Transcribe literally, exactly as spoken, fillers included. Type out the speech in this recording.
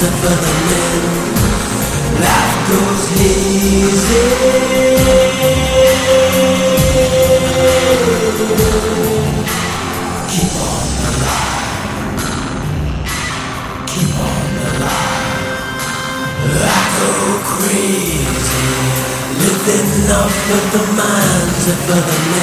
are for the men. Life goes easy. Keep on alive. Keep on alive. I go crazy. Living off of the minds of other men.